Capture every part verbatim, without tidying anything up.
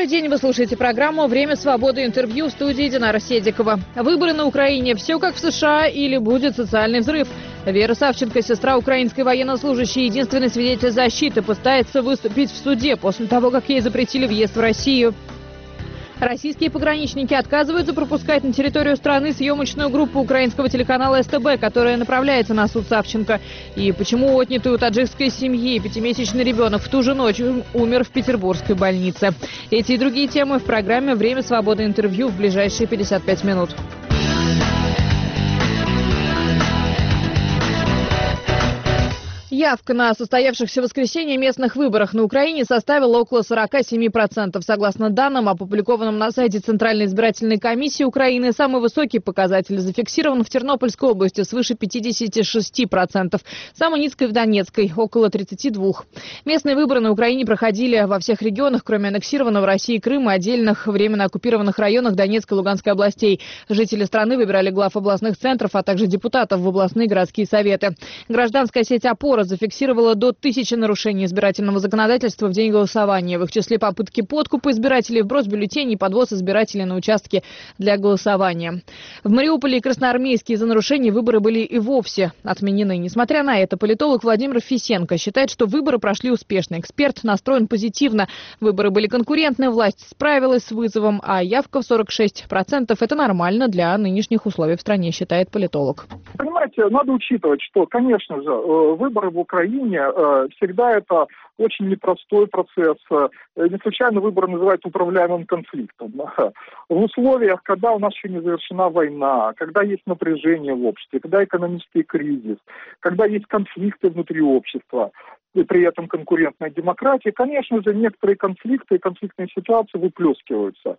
Добрый день, вы слушаете программу «Время свободы» интервью в студии Динара Седикова. Выборы на Украине. Все как в США или будет социальный взрыв? Вера Савченко, сестра украинской военнослужащей, единственный свидетель защиты, пытается выступить в суде после того, как ей запретили въезд в Россию. Российские пограничники отказываются пропускать на территорию страны съемочную группу украинского телеканала СТБ, которая направляется на суд Савченко. И почему отнятый у таджикской семьи пятимесячный ребенок в ту же ночь умер в петербургской больнице. Эти и другие темы в программе «Время свободы» интервью в ближайшие пятьдесят пять минут. Явка на состоявшихся в воскресенье местных выборах на Украине составила около сорока семи процентов. Согласно данным, опубликованным на сайте Центральной избирательной комиссии Украины, самый высокий показатель зафиксирован в Тернопольской области свыше пятидесяти шести процентов. Самый низкий в Донецкой – около тридцати двух процентов. Местные выборы на Украине проходили во всех регионах, кроме аннексированного Россией Крыма и отдельных временно оккупированных районах Донецкой и Луганской областей. Жители страны выбирали глав областных центров, а также депутатов в областные городские советы. Гражданская сеть «Опора» зафиксировала до тысячи нарушений избирательного законодательства в день голосования. В их числе попытки подкупа избирателей, вброс бюллетеней, подвоз избирателей на участки для голосования. В Мариуполе и Красноармейске из-за нарушений выборы были и вовсе отменены. Несмотря на это, политолог Владимир Фисенко считает, что выборы прошли успешно. Эксперт настроен позитивно. Выборы были конкурентны, власть справилась с вызовом, а явка в сорок шесть процентов – это нормально для нынешних условий в стране, считает политолог. Понимаете, надо учитывать, что, конечно же, выборы в Украине всегда это очень непростой процесс. Не случайно выборы называют управляемым конфликтом. В условиях, когда у нас еще не завершена война, когда есть напряжение в обществе, когда экономический кризис, когда есть конфликты внутри общества, и при этом конкурентная демократия, конечно же, некоторые конфликты и конфликтные ситуации выплескиваются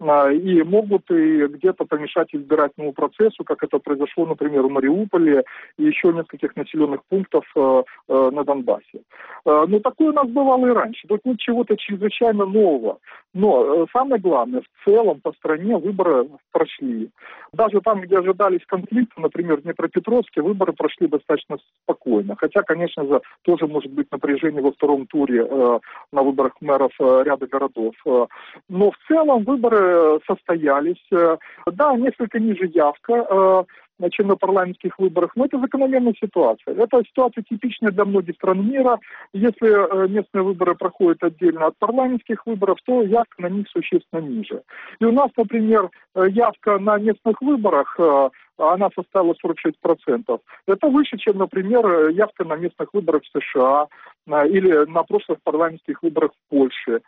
и могут и где-то помешать избирательному процессу, как это произошло, например, в Мариуполе и еще нескольких населенных пунктах на Донбассе. Но такое у нас бывало и раньше. Тут нет чего-то чрезвычайно нового. Но самое главное, в целом по стране выборы прошли. Даже там, где ожидались конфликты, например, в Днепропетровске, выборы прошли достаточно спокойно. Хотя, конечно же, тоже может быть напряжение во втором туре э, на выборах мэров э, ряда городов. Э, но в целом выборы состоялись. Э, да, несколько ниже явка, э, чем на парламентских выборах, но это закономерная ситуация. Это ситуация типичная для многих стран мира. Если э, местные выборы проходят отдельно от парламентских выборов, то явка на них существенно ниже. И у нас, например, явка на местных выборах э, она составила сорок шесть процентов. Это выше, чем, например, явка на местных выборах в США или на прошлых парламентских выборах в Польше.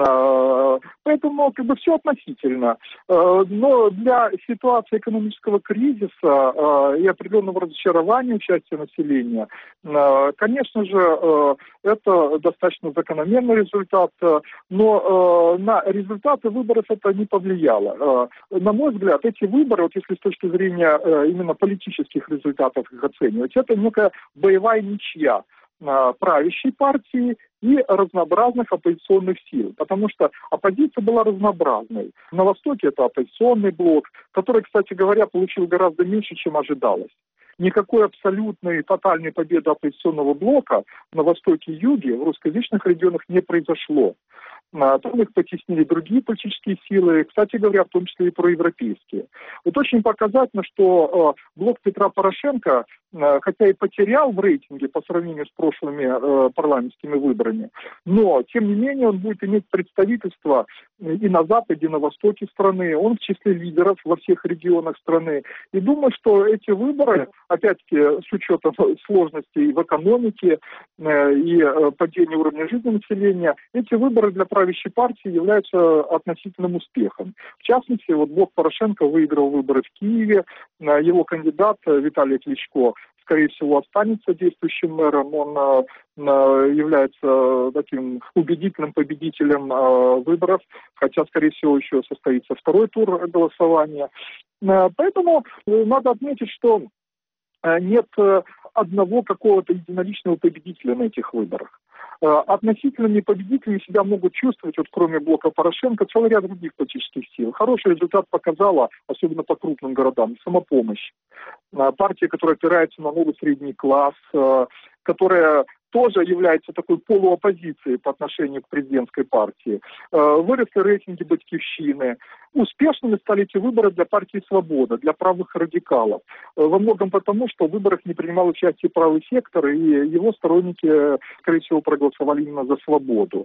Поэтому как бы все относительно. Но для ситуации экономического кризиса и определенного разочарования участия населения, конечно же, это достаточно закономерный результат, но на результаты выборов это не повлияло. На мой взгляд, эти выборы, вот если с точки зрения именно политических результатов их оценивать, это некая боевая ничья правящей партии и разнообразных оппозиционных сил, потому что оппозиция была разнообразной. На Востоке это оппозиционный блок, который, кстати говоря, получил гораздо меньше, чем ожидалось. Никакой абсолютной тотальной победы оппозиционного блока на Востоке и Юге в русскоязычных регионах не произошло. Там их потеснили другие политические силы, кстати говоря, в том числе и проевропейские. Вот очень показательно, что э, блок Петра Порошенко, э, хотя и потерял в рейтинге по сравнению с прошлыми э, парламентскими выборами, но, тем не менее, он будет иметь представительство и на западе, и на востоке страны. Он в числе лидеров во всех регионах страны. И думаю, что эти выборы, опять-таки, с учетом сложностей в экономике э, и э, падения уровня жизни населения, эти выборы для правящей партии являются относительным успехом. В частности, вот блок Порошенко выиграл выборы в Киеве. Его кандидат Виталий Кличко, скорее всего, останется действующим мэром. Он является таким убедительным победителем выборов, хотя, скорее всего, еще состоится второй тур голосования. Поэтому надо отметить, что нет одного какого-то единоличного победителя на этих выборах. Относительными победителями себя могут чувствовать, вот кроме блока Порошенко, целый ряд других политических сил. Хороший результат показала, особенно по крупным городам, «Самопомощь». Партия, которая опирается на новый средний класс, которая тоже является такой полуоппозицией по отношению к президентской партии. Выросли рейтинги «Батькивщины». Успешными стали эти выборы для партии «Свобода», для правых радикалов. Во многом потому, что в выборах не принимал участие правый сектор, и его сторонники, скорее всего, проголосовали именно за «Свободу».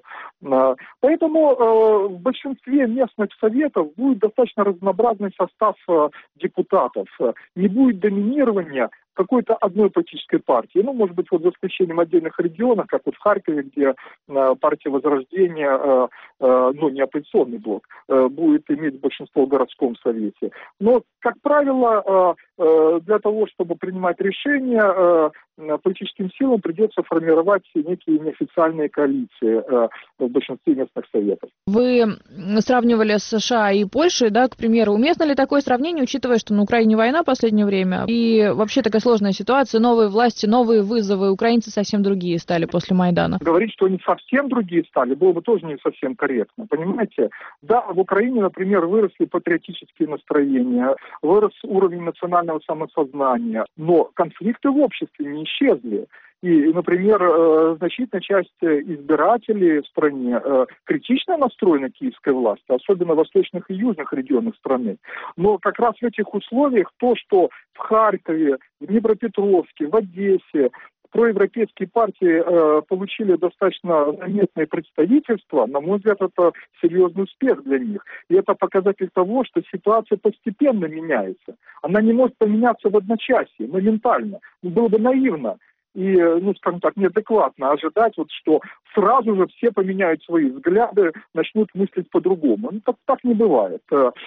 Поэтому в большинстве местных советов будет достаточно разнообразный состав депутатов. Не будет доминирования какой-то одной политической партии. Ну, может быть, вот за исключением отдельных регионов, как вот в Харькове, где э, партия Возрождения, э, э, ну, не оппозиционный блок, э, будет иметь большинство в городском совете. Но, как правило, э, э, для того, чтобы принимать решения, э, политическим силам придется формировать некие неофициальные коалиции э, в большинстве местных советов. Вы сравнивали США и Польшу, да, к примеру. Уместно ли такое сравнение, учитывая, что на Украине война в последнее время, и вообще такая сложная ситуация, новые власти, новые вызовы, украинцы совсем другие стали после Майдана? Говорить, что они совсем другие стали, было бы тоже не совсем корректно, понимаете? Да, в Украине, например, выросли патриотические настроения, вырос уровень национального самосознания, но конфликты в обществе не исчезли. И, например, значительная часть избирателей в стране критично настроена к киевской власти, особенно в восточных и южных регионах страны. Но как раз в этих условиях то, что в Харькове, в Днепропетровске, в Одессе проевропейские партии э, получили достаточно заметное представительство, на мой взгляд, это серьезный успех для них. И это показатель того, что ситуация постепенно меняется. Она не может поменяться в одночасье, моментально. Было бы наивно и, ну, скажем так, неадекватно ожидать, вот, что сразу же все поменяют свои взгляды, начнут мыслить по-другому. Ну, так, так не бывает.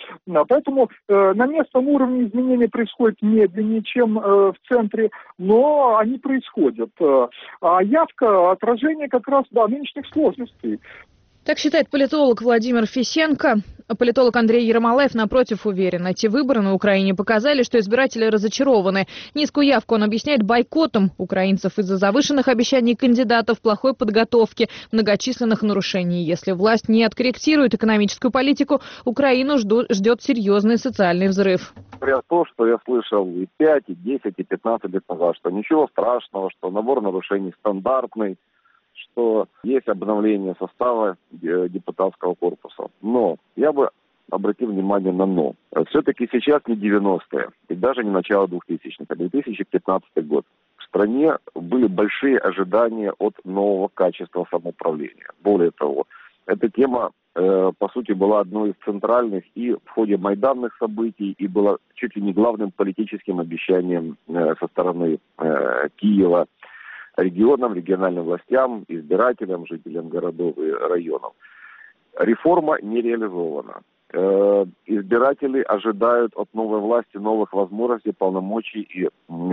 Поэтому э, на местном уровне изменения происходят медленнее, чем э, в центре, но они происходят. А явка, отражение как раз, да, нынешних сложностей. Так считает политолог Владимир Фисенко. Политолог Андрей Ермолаев, напротив, уверен. Эти выборы на Украине показали, что избиратели разочарованы. Низкую явку он объясняет бойкотом украинцев из-за завышенных обещаний кандидатов, плохой подготовки, многочисленных нарушений. Если власть не откорректирует экономическую политику, Украину жду, ждет серьезный социальный взрыв. То, что я слышал и пять, и десять, и пятнадцать лет назад, что ничего страшного, что набор нарушений стандартный, что есть обновление состава депутатского корпуса. Но я бы обратил внимание на «но». Все-таки сейчас не девяностые, и даже не начало двухтысячных, а две тысячи пятнадцатый год. В стране были большие ожидания от нового качества самоуправления. Более того, эта тема, э, по сути, была одной из центральных и в ходе майданных событий, и была чуть ли не главным политическим обещанием э, со стороны э, Киева, регионам, региональным властям, избирателям, жителям городов и районов. Реформа не реализована. Э, избиратели ожидают от новой власти новых возможностей, полномочий и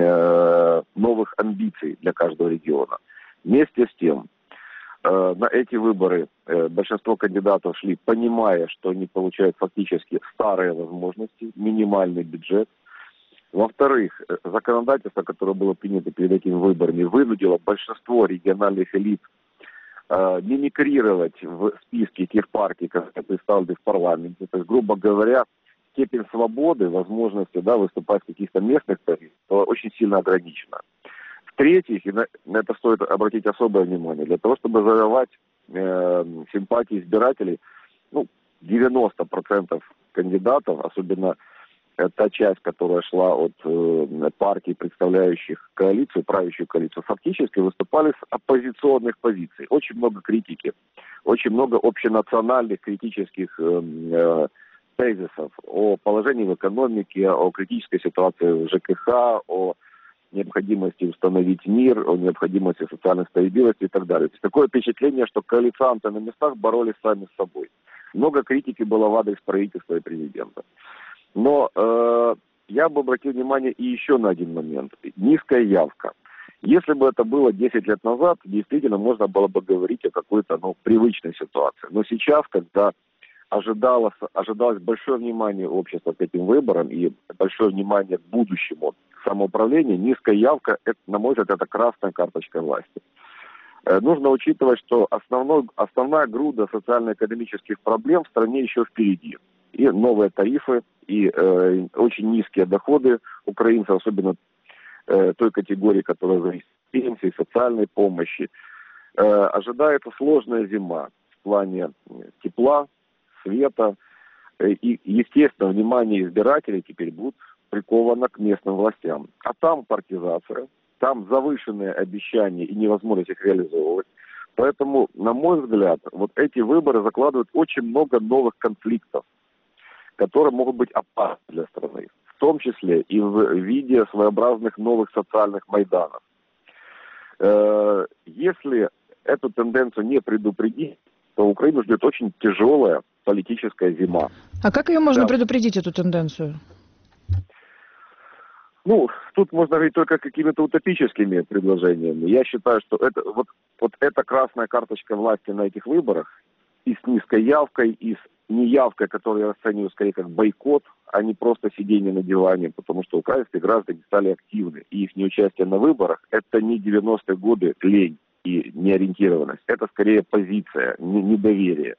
э, новых амбиций для каждого региона. Вместе с тем, э, на эти выборы э, большинство кандидатов шли, понимая, что они получают фактически старые возможности, минимальный бюджет. Во-вторых, законодательство, которое было принято перед этими выборами, вынудило большинство региональных элит э, мимикрировать в списке тех партий, которые представлены в парламенте. То есть, грубо говоря, степень свободы, возможности, да, выступать в каких-то местных позициях очень сильно ограничена. В-третьих, и на, на это стоит обратить особое внимание, для того, чтобы завоевать э, симпатии избирателей, ну, девяносто процентов кандидатов, особенно та часть, которая шла от э, партий, представляющих коалицию, правящую коалицию, фактически выступали с оппозиционных позиций. Очень много критики, очень много общенациональных критических э, э, тезисов о положении в экономике, о критической ситуации в ЖКХ, о необходимости установить мир, о необходимости социальной справедливости и так далее. То есть такое впечатление, что коалицианты на местах боролись сами с собой. Много критики было в адрес правительства и президента. Но э, я бы обратил внимание и еще на один момент. Низкая явка. Если бы это было десять лет назад, действительно можно было бы говорить о какой-то, ну, привычной ситуации. Но сейчас, когда ожидалось, ожидалось большое внимание общества к этим выборам и большое внимание к будущему самоуправлению, низкая явка, это, на мой взгляд, это красная карточка власти. Э, нужно учитывать, что основной, основная груда социально-экономических проблем в стране еще впереди. И новые тарифы, и э, очень низкие доходы украинцев, особенно э, той категории, которая зависит пенсий, социальной помощи. Э, ожидается сложная зима в плане тепла, света. Э, и, естественно, внимание избирателей теперь будет приковано к местным властям. А там партизация, там завышенные обещания и невозможность их реализовывать. Поэтому, на мой взгляд, вот эти выборы закладывают очень много новых конфликтов, которые могут быть опасны для страны, в том числе и в виде своеобразных новых социальных майданов. Если эту тенденцию не предупредить, то Украину ждет очень тяжелая политическая зима. А как ее можно да. предупредить, эту тенденцию? Ну, тут можно говорить только какими-то утопическими предложениями. Я считаю, что это вот, вот эта красная карточка власти на этих выборах и с низкой явкой, и с неявкой, которую я расцениваю скорее как бойкот, а не просто сидение на диване, потому что украинские граждане стали активны. И их неучастие на выборах – это не девяностые годы лень и неориентированность. Это скорее позиция, недоверие.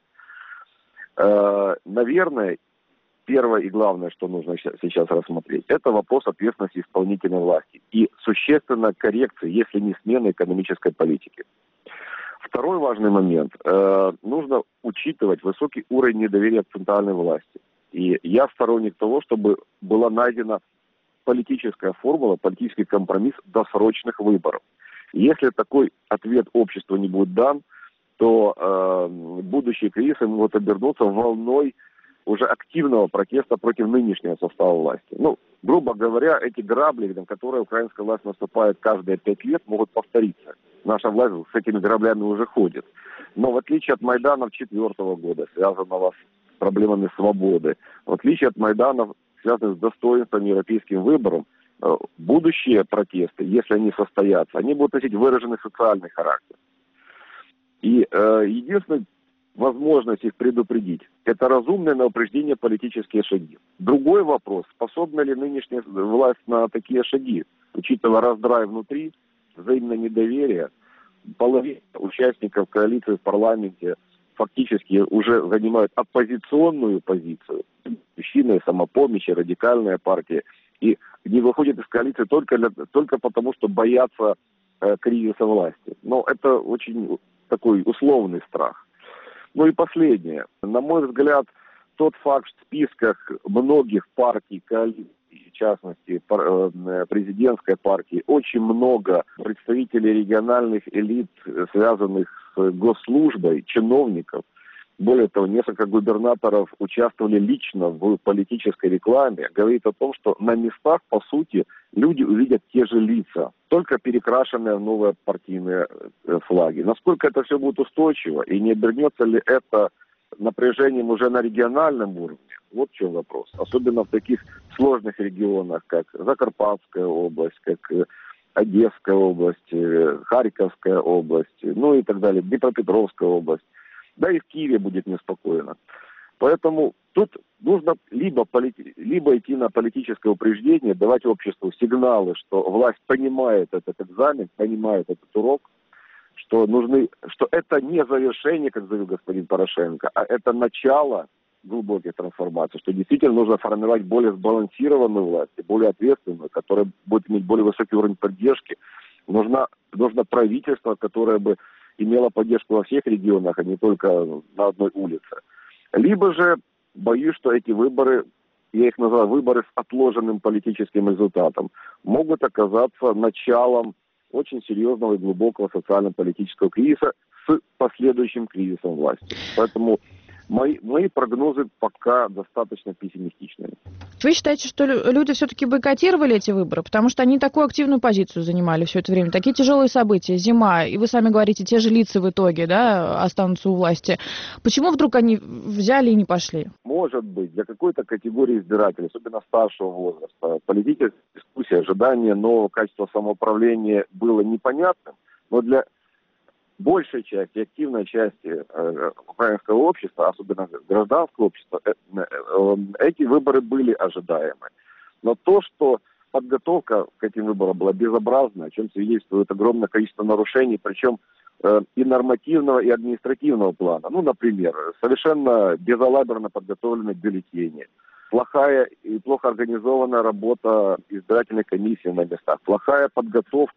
Э, наверное, первое и главное, что нужно сейчас рассмотреть, это вопрос ответственности исполнительной власти и существенной коррекции, если не смены экономической политики. Второй важный момент. Э, нужно учитывать высокий уровень недоверия к центральной власти. И я сторонник того, чтобы была найдена политическая формула, политический компромисс досрочных выборов. Если такой ответ обществу не будет дан, то э, будущие кризисы могут обернуться волной уже активного протеста против нынешнего состава власти. Ну, грубо говоря, эти грабли, на которые украинская власть наступает каждые пять лет, могут повториться. Наша власть с этими граблями уже ходит. Но в отличие от Майданов четвертого года, связанного с проблемами свободы, в отличие от Майданов, связанных с достоинством европейским выбором, будущие протесты, если они состоятся, они будут носить выраженный социальный характер. И э, единственное, возможность их предупредить, это разумное на упреждение политические шаги. Другой вопрос, способна ли нынешняя власть на такие шаги, учитывая раздрай внутри, взаимное недоверие. Половина участников коалиции в парламенте фактически уже занимают оппозиционную позицию. Мужчины, самопомощи, радикальная партия. И не выходят из коалиции только, для, только потому, что боятся э, кризиса власти. Но это очень такой условный страх. Ну и последнее. На мой взгляд, тот факт, что в списках многих партий, коалиций, в частности президентской партии, очень много представителей региональных элит, связанных с госслужбой, чиновников. Более того, несколько губернаторов участвовали лично в политической рекламе. Говорит о том, что на местах, по сути, люди увидят те же лица, только перекрашенные в новые партийные флаги. Насколько это все будет устойчиво и не обернется ли это напряжением уже на региональном уровне? Вот в чем вопрос. Особенно в таких сложных регионах, как Закарпатская область, как Одесская область, Харьковская область, ну и так далее, Днепропетровская область. Да и в Киеве будет неспокойно. Поэтому тут нужно либо, полити... либо идти на политическое упреждение, давать обществу сигналы, что власть понимает этот экзамен, понимает этот урок, что нужны, что это не завершение, как заявил господин Порошенко, а это начало глубоких трансформаций, что действительно нужно формировать более сбалансированную власть, более ответственную, которая будет иметь более высокий уровень поддержки. Нужно, нужно правительство, которое бы имела поддержку во всех регионах, а не только на одной улице. Либо же, боюсь, что эти выборы, я их называю выборы с отложенным политическим результатом, могут оказаться началом очень серьезного и глубокого социально-политического кризиса с последующим кризисом власти. Поэтому мои, мои прогнозы пока достаточно пессимистичные. Вы считаете, что люди все-таки бойкотировали эти выборы? Потому что они такую активную позицию занимали все это время. Такие тяжелые события, зима, и вы сами говорите, те же лица в итоге, да, останутся у власти. Почему вдруг они взяли и не пошли? Может быть, для какой-то категории избирателей, особенно старшего возраста, политическая дискуссия, ожидание нового качества самоуправления было непонятным, но для большей части, активной части э, украинского общества, особенно гражданского общества, э, э, эти выборы были ожидаемы. Но то, что подготовка к этим выборам была безобразна, о чем свидетельствует огромное количество нарушений, причем э, и нормативного, и административного плана. Ну, например, совершенно безалаберно подготовленные бюллетени, плохая и плохо организованная работа избирательной комиссии на местах, плохая подготовка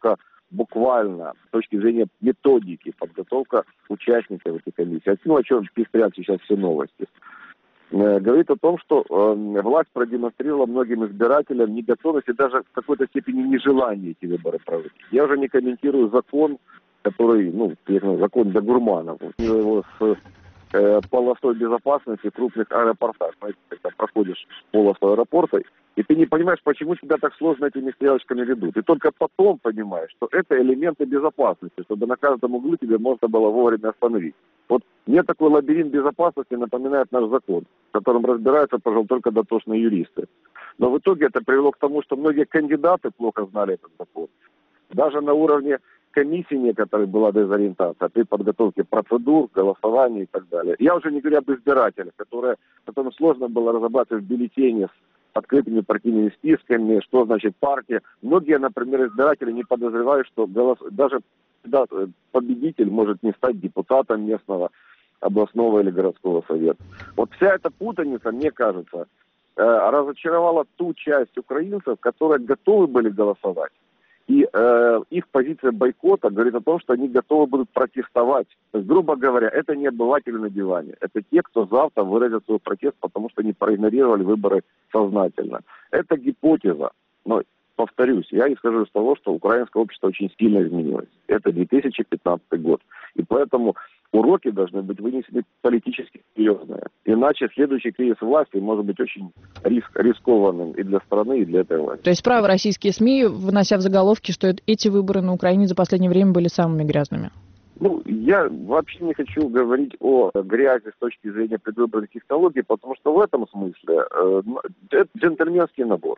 буквально с точки зрения методики, подготовка участников этой комиссии, ну, о чем пестрят сейчас все новости, говорит о том, что э, власть продемонстрировала многим избирателям неготовность и даже в какой-то степени нежелание эти выборы проводить. Я уже не комментирую закон, который, ну, закон для гурманов, его с э, полосой безопасности в крупных аэропортах. Знаете, когда проходишь полосу аэропорта, и ты не понимаешь, почему тебя так сложно этими стрелочками ведут. И только потом понимаешь, что это элементы безопасности, чтобы на каждом углу тебе можно было вовремя остановить. Вот мне такой лабиринт безопасности напоминает наш закон, в котором разбираются, пожалуй, только дотошные юристы. Но в итоге это привело к тому, что многие кандидаты плохо знали этот закон. Даже на уровне комиссии некоторых была дезориентация при подготовке процедур, голосований и так далее. Я уже не говорю об избирателях, которые, которым сложно было разобраться в бюллетене с открытыми партийными списками, что значит партия. Многие, например, избиратели не подозревают, что голос... даже да, победитель может не стать депутатом местного, областного или городского совета. Вот вся эта путаница, мне кажется, разочаровала ту часть украинцев, которые готовы были голосовать. И э, их позиция бойкота говорит о том, что они готовы будут протестовать. То есть, грубо говоря, это не обыватели на диване. Это те, кто завтра выразит свой протест, потому что они проигнорировали выборы сознательно. Это гипотеза. Но, повторюсь, я исхожу из того, что украинское общество очень сильно изменилось. Это две тысячи пятнадцатый год. И поэтому уроки должны быть вынесены политически серьезные. Иначе следующий кризис власти может быть очень риск, рискованным и для страны, и для этой власти. То есть правы российские СМИ, вынося в заголовки, что эти выборы на Украине за последнее время были самыми грязными? Ну, я вообще не хочу говорить о грязи с точки зрения предвыборных технологий, потому что в этом смысле э, это джентльменский набор.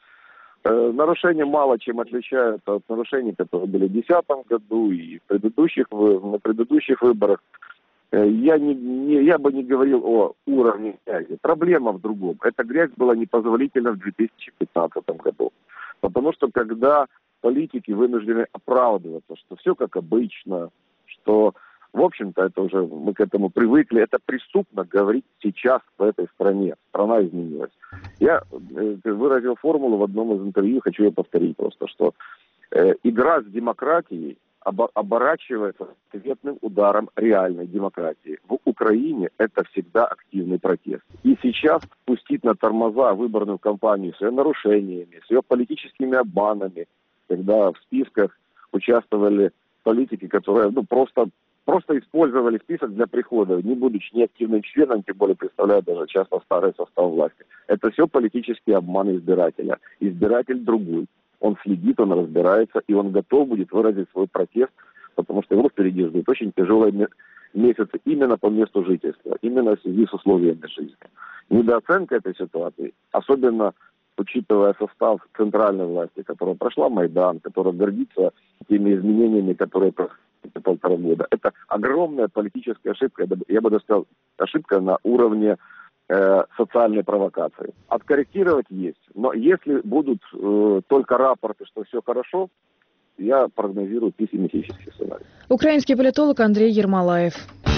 Э, нарушения мало чем отличаются от нарушений, которые были в две тысячи десятом году и в предыдущих, на предыдущих выборах. Э, я, не, не, я бы не говорил о уровне грязи. Проблема в другом. Эта грязь была непозволительна в две тысячи пятнадцатом году. Потому что когда политики вынуждены оправдываться, что все как обычно, что, в общем-то, это уже мы к этому привыкли, это преступно говорить сейчас в этой стране. Страна изменилась. Я э, выразил формулу в одном из интервью, хочу ее повторить просто, что э, игра с демократией обо- оборачивается ответным ударом реальной демократии. В Украине это всегда активный протест. И сейчас пустить на тормоза выборную кампанию с ее нарушениями, с ее политическими обманами, когда в списках участвовали политики, которые ну, просто, просто использовали список для прихода, не будучи ни активным членом, тем более представляют даже часто старый состав власти. Это все политический обман избирателя. Избиратель другой. Он следит, он разбирается, и он готов будет выразить свой протест, потому что его впереди ждут очень тяжелые месяцы именно по месту жительства, именно в связи с условиями жизни. Недооценка этой ситуации, особенно учитывая состав центральной власти, которая прошла Майдан, которая гордится теми изменениями, которые прошли полтора года. Это огромная политическая ошибка, я бы даже сказал, ошибка на уровне э, социальной провокации. Откорректировать есть, но если будут э, только рапорты, что все хорошо, я прогнозирую пессимистический сценарий. Украинский политолог Андрей Ермолаев.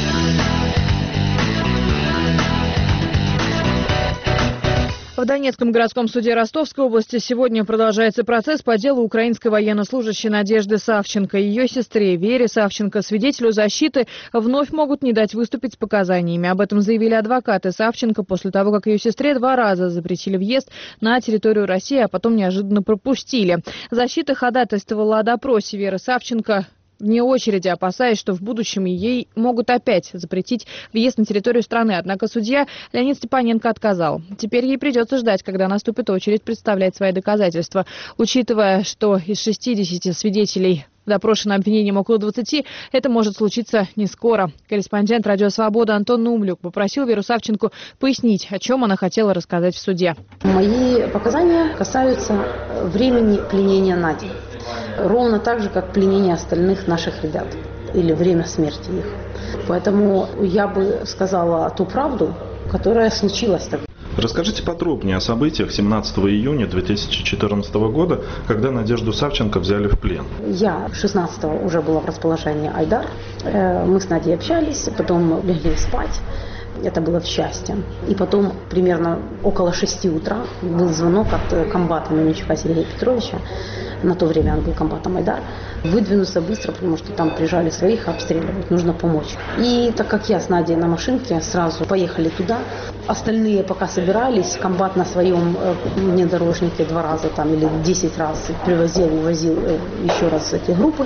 В Донецком городском суде Ростовской области сегодня продолжается процесс по делу украинской военнослужащей Надежды Савченко. Ее сестре Вере Савченко, свидетелю защиты, вновь могут не дать выступить с показаниями. Об этом заявили адвокаты Савченко после того, как ее сестре два раза запретили въезд на территорию России, а потом неожиданно пропустили. Защита ходатайствовала о допросе Веры Савченко вне очереди, опасаясь, что в будущем ей могут опять запретить въезд на территорию страны. Однако судья Леонид Степаненко отказал. Теперь ей придется ждать, когда наступит очередь представлять свои доказательства. Учитывая, что из шестидесяти свидетелей допрошено обвинением около двадцати, это может случиться не скоро. Корреспондент «Радио Свобода» Антон Нумлюк попросил Веру Савченко пояснить, о чем она хотела рассказать в суде. Мои показания касаются времени пленения Нади. Ровно так же, как пленение остальных наших ребят или время смерти их. Поэтому я бы сказала ту правду, которая случилась тогда. Расскажите подробнее о событиях семнадцатого июня две тысячи четырнадцатого года, когда Надежду Савченко взяли в плен. Я шестнадцатого уже была в расположении Айдар. Мы с Надей общались, потом легли спать. Это было в части. И потом примерно около шести утра был звонок от комбата Мельничука Сергея Петровича. На то время он был комбатом Айдар. Выдвинуться быстро, потому что там прижали своих, обстреливать, нужно помочь. И так как я с Надей на машинке, сразу поехали туда. Остальные пока собирались, комбат на своем внедорожнике два раза там или десять раз привозил, увозил еще раз эти группы.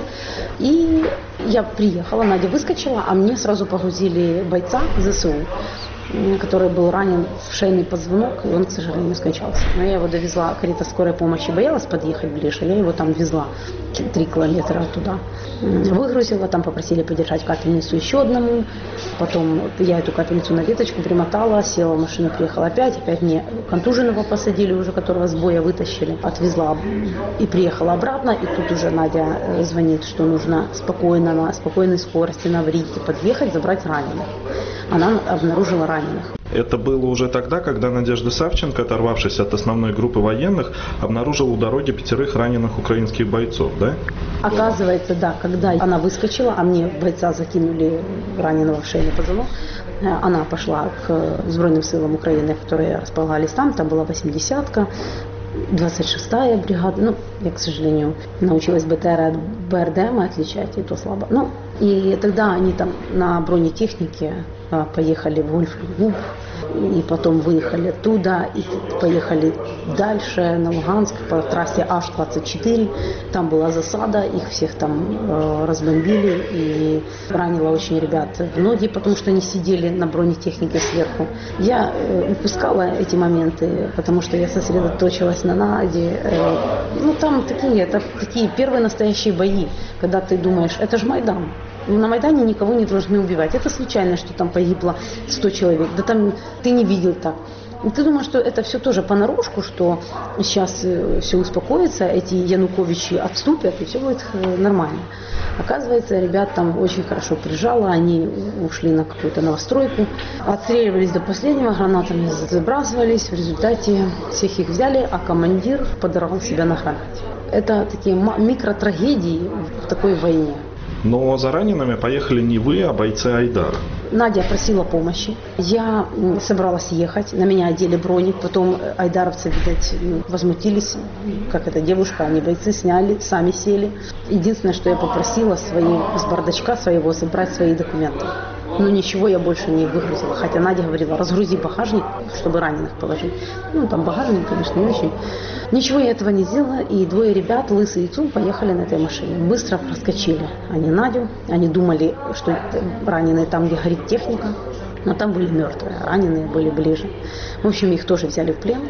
И я приехала, Надя выскочила, а мне сразу погрузили бойца ЗСУ, который был ранен в шейный позвонок, и он, к сожалению, скончался. Но я его довезла, карета скорой помощи боялась подъехать ближе, я его там везла три километра туда. Выгрузила, там попросили подержать капельницу еще одному, потом я эту капельницу на веточку примотала, села в машину, приехала опять, опять мне контуженного посадили уже, которого с боя вытащили, отвезла и приехала обратно, и тут уже Надя звонит, что нужно спокойно, на спокойной скорости на аварийке подъехать, забрать раненых. Она обнаружила раненых. Это было уже тогда, когда Надежда Савченко, оторвавшись от основной группы военных, обнаружила у дороги пятерых раненых украинских бойцов, да? Оказывается, да, когда она выскочила, а мне бойца закинули раненого в шейный позвонок, она пошла к Збройным силам Украины, которые располагались там, там была восьмидесятка, двадцать шестая бригада, ну, я, к сожалению, научилась БТР от БРДМ отличать, и то слабо. Ну, и тогда они там на бронетехнике поехали в Гольф-Лугуб, и потом выехали оттуда, и поехали дальше на Луганск по трассе Аш двадцать четыре. Там была засада, их всех там э, разбомбили, и ранило очень ребят в ноги, потому что они сидели на бронетехнике сверху. Я э, упускала эти моменты, потому что я сосредоточилась на Наде. Э, ну, там такие, это такие первые настоящие бои, когда ты думаешь, это же Майдан. На Майдане никого не должны убивать. Это случайно, что там погибло сто человек. Да там ты не видел так. И ты думаешь, что это все тоже понарошку, что сейчас все успокоится, эти Януковичи отступят, и все будет нормально. Оказывается, ребят там очень хорошо прижало, они ушли на какую-то новостройку, отстреливались до последнего, гранатами забрасывались, в результате всех их взяли, а командир подорвал себя на гранате. Это такие микротрагедии в такой войне. Но за ранеными поехали не вы, а бойцы Айдара. Надя просила помощи. Я собралась ехать, на меня одели броник, потом айдаровцы, видать, возмутились, как эта девушка, они бойцы сняли, сами сели. Единственное, что я попросила свои, с бардачка своего забрать свои документы. Но ничего я больше не выгрузила. Хотя Надя говорила, разгрузи багажник, чтобы раненых положить. Ну, там багажник, конечно, не очень. Ничего я этого не сделала, и двое ребят, Лысый и Цум, поехали на этой машине. Быстро проскочили они Надю. Они думали, что раненые там, где горит техника, но там были мертвые, раненые были ближе. В общем, их тоже взяли в плен.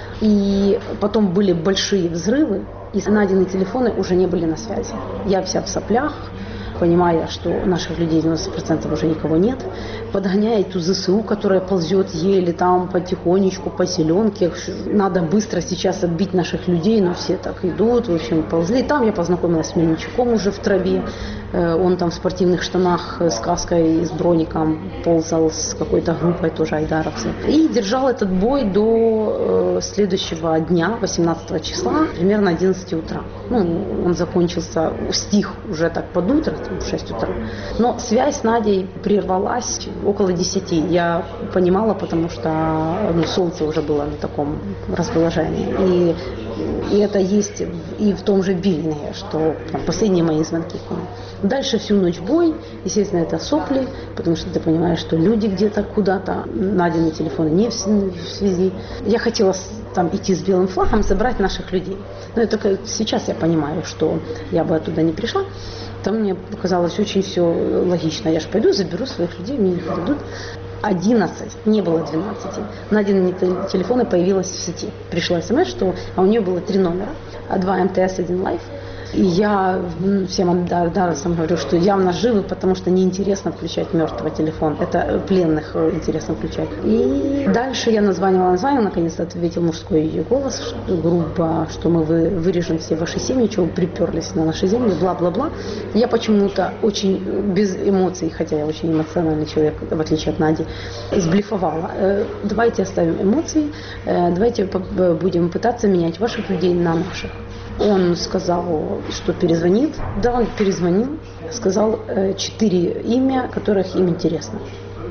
И потом были большие взрывы, и Надины телефоны уже не были на связи. Я вся в соплях, понимая, что наших людей девяносто процентов уже никого нет, подгоняя эту ЗСУ, которая ползет еле там потихонечку по селенке. Надо быстро сейчас отбить наших людей, но все так идут, в общем, ползли. Там я познакомилась с Мельничуком уже в траве. Он там в спортивных штанах с каской и с броником ползал с какой-то группой, тоже айдаровцы. И держал этот бой до следующего дня, восемнадцатого числа, примерно одиннадцати утра. Ну, он закончился, стих уже так под утро, в шесть утра. Но связь с Надей прервалась около десяти. Я понимала, потому что ну, солнце уже было на таком расположении. И, и это есть и в том же Вильне, что там, последние мои звонки к нему. Дальше всю ночь бой, естественно, это сопли, потому что ты понимаешь, что люди где-то куда-то, Надины телефоны не в связи. Я хотела там идти с белым флагом, забрать наших людей. Но это только сейчас я понимаю, что я бы оттуда не пришла. Там мне показалось очень все логично. Я же пойду, заберу своих людей, мне их дадут. одиннадцать, не было двенадцати. Надины телефоны появилась в сети. Пришла смс, что а у нее было три номера, а два МТС, один лайф. И я всем айдаровцам говорю, что явно живы, потому что неинтересно включать мертвый телефон. Это пленных интересно включать. И дальше я названивала, названивала, наконец-то ответил мужской ее голос, что, грубо, что мы вы, вырежем все ваши семьи, чего вы приперлись на наши земли, бла-бла-бла. Я почему-то очень без эмоций, хотя я очень эмоциональный человек, в отличие от Нади, сблифовала. Давайте оставим эмоции, давайте будем пытаться менять ваших людей на наших. Он сказал, что перезвонит. Да, он перезвонил, сказал четыре имя, которых им интересно.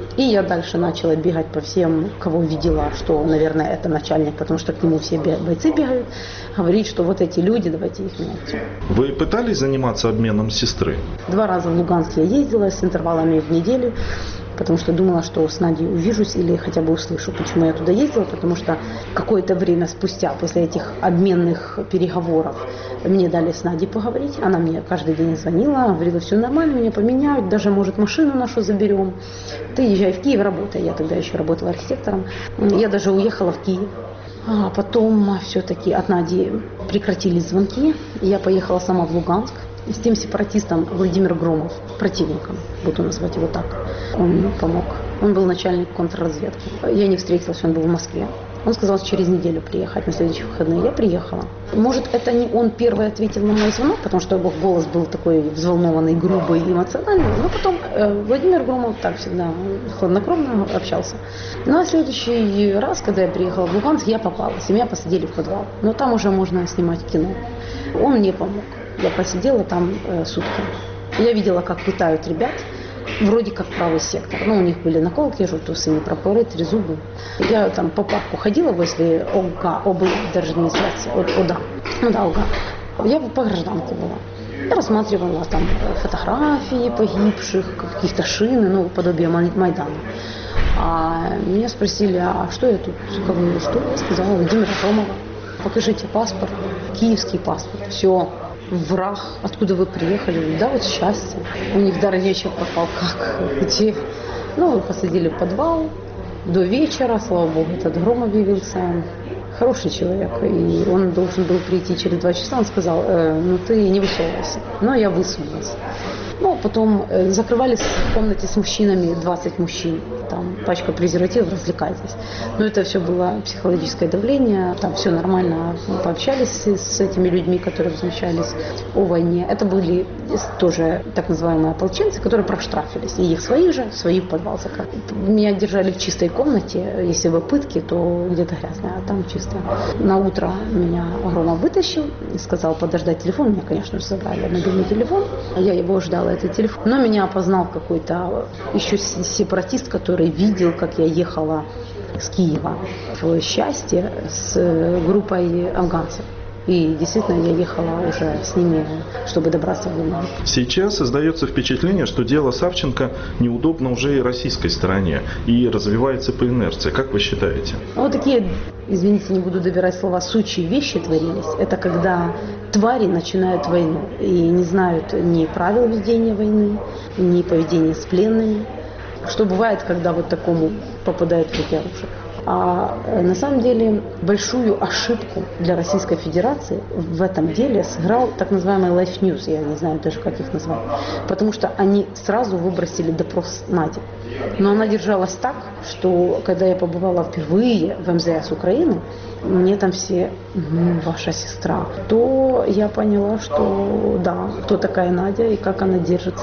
И я дальше начала бегать по всем, кого видела, что, наверное, это начальник, потому что к нему все бойцы бегают, говорить, что вот эти люди, давайте их менять. Вы пытались заниматься обменом сестры? Два раза в Луганск я ездила с интервалами в неделю, потому что думала, что с Надей увижусь или хотя бы услышу. Почему я туда ездила? Потому что какое-то время спустя, после этих обменных переговоров, мне дали с Надей поговорить. Она мне каждый день звонила, говорила, все нормально, меня поменяют, даже, может, машину нашу заберем. Ты езжай в Киев, работай. Я тогда еще работала архитектором. Я даже уехала в Киев. А потом все-таки от Нади прекратились звонки. Я поехала сама в Луганск. С тем сепаратистом Владимир Громов, противником, буду назвать его так, он мне помог. Он был начальник контрразведки. Я не встретилась, он был в Москве. Он сказал через неделю приехать, на следующие выходные. Я приехала. Может, это не он первый ответил на мой звонок, потому что его голос был такой взволнованный, грубый, эмоциональный. Но потом э, Владимир Громов так всегда хладнокровно общался. Ну а следующий раз, когда я приехала в Луганск, я попалась. Меня посадили в подвал. Но там уже можно снимать кино. Он мне помог. Я просидела там э, сутки. Я видела, как пытают ребят, вроде как правый сектор. Ну, у них были наколки, желтусы, прапоры, трезубы. Я там по парку ходила возле ОГА, облдержадминистрации, ОДА. Ну да, ОГА. Я по гражданке была. Я рассматривала там фотографии погибших, каких-то шины, ну, подобие Майдана. А меня спросили, а что я тут, кого я, что? Я сказала, Владимира Громова. Покажите паспорт, киевский паспорт. Все. Враг, откуда вы приехали? Да, вот счастье. У них дар речи пропал. Как? Где? Ну, вы посадили в подвал до вечера, слава богу, этот Громов явился. Хороший человек, и он должен был прийти через два часа. Он сказал, э, ну ты не высовывайся. Но я высунулась. Ну, потом э, закрывались в комнате с мужчинами, двадцать мужчин. Там пачка презервативов, развлекайтесь. Но это все было психологическое давление. Там все нормально. Мы пообщались с, с этими людьми, которые возмущались о войне. Это были тоже так называемые ополченцы, которые проштрафились. И их своих же, свои в подвал закрыли. Меня держали в чистой комнате. Если бы пытки, то где-то грязная, а там чисто. На утро меня Громов вытащил и сказал подождать телефон. Меня, конечно же, забрали мобильный телефон. Я его ждала, этот телефон. Но меня опознал какой-то еще сепаратист, который видел, как я ехала с Киева в Счастье с группой афганцев. И действительно я ехала уже с ними, чтобы добраться в Луганск. Сейчас создается впечатление, что дело Савченко неудобно уже и российской стороне и развивается по инерции. Как вы считаете? Вот такие, извините, не буду добирать слова, сучьи вещи творились. Это когда твари начинают войну и не знают ни правил ведения войны, ни поведения с пленными. Что бывает, когда вот такому попадает в руки оружие. А на самом деле большую ошибку для Российской Федерации в этом деле сыграл так называемый Life News, я не знаю даже, как их назвать, потому что они сразу выбросили допрос Нади. Но она держалась так, что когда я побывала впервые в эм зэ эс Украины, мне там все, ну, ваша сестра, то я поняла, что да, кто такая Надя и как она держится.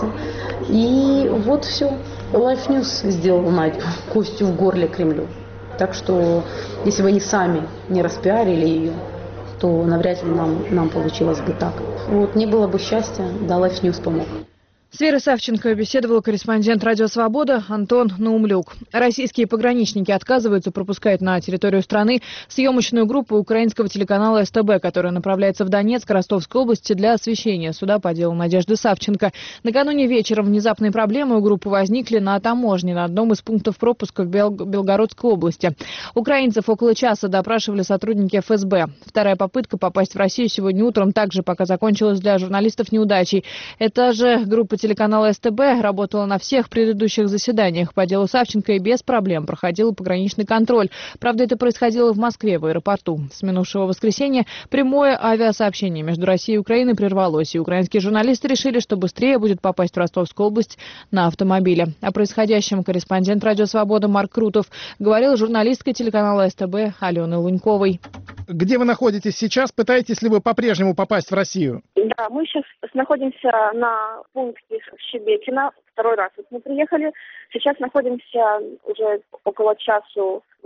И вот все. Life News сделал Надю костью в горле Кремлю. Так что, если бы они сами не распиарили ее, то навряд ли нам, нам получилось бы так. Вот, не было бы счастья, да, Life News помог. С Верой Савченко беседовал корреспондент «Радио Свобода» Антон Наумлюк. Российские пограничники отказываются пропускать на территорию страны съемочную группу украинского телеканала эс тэ бэ, которая направляется в Донецк, Ростовской области для освещения суда по делу Надежды Савченко. Накануне вечером внезапные проблемы у группы возникли на таможне на одном из пунктов пропуска в Бел... Белгородской области. Украинцев около часа допрашивали сотрудники эф эс бэ. Вторая попытка попасть в Россию сегодня утром также пока закончилась для журналистов неудачей. Это же группа телеканала эс тэ бэ работала на всех предыдущих заседаниях по делу Савченко и без проблем проходила пограничный контроль. Правда, это происходило в Москве, в аэропорту. С минувшего воскресенья прямое авиасообщение между Россией и Украиной прервалось, и украинские журналисты решили, что быстрее будет попасть в Ростовскую область на автомобиле. О происходящем корреспондент «Радио Свобода» Марк Крутов говорил с журналисткой телеканала эс тэ бэ Аленой Луньковой. Где вы находитесь сейчас? Пытаетесь ли вы по-прежнему попасть в Россию? Да, мы сейчас находимся на пункте Шебекино. Второй раз вот мы приехали. Сейчас находимся уже около часу в